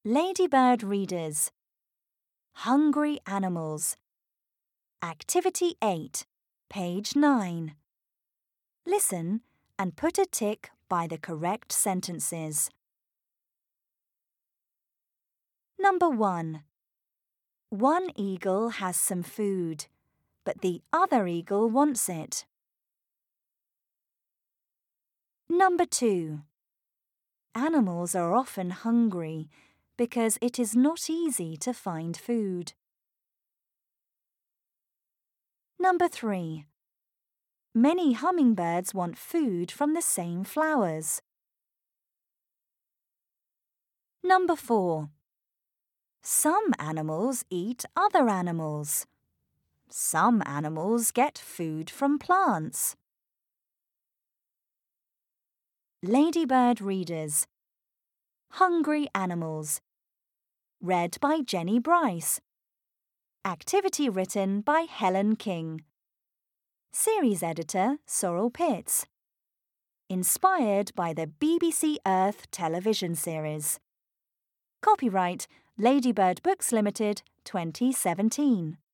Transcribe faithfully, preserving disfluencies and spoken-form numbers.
Ladybird readers. Hungry animals. Activity eight, page nine. Listen and put a tick by the correct sentences. Number one. One eagle has some food, but the other eagle wants it. Number two. Animals are often hungry because it is not easy to find food. Number three. Many hummingbirds want food from the same flowers. Number four. Some animals eat other animals. Some animals get food from plants. Ladybird readers. Hungry animals. Read by Jenny Bryce. Activity written by Helen King. Series editor Sorrel Pitts. Inspired by the B B C Earth television series. Copyright Ladybird Books Limited twenty seventeen.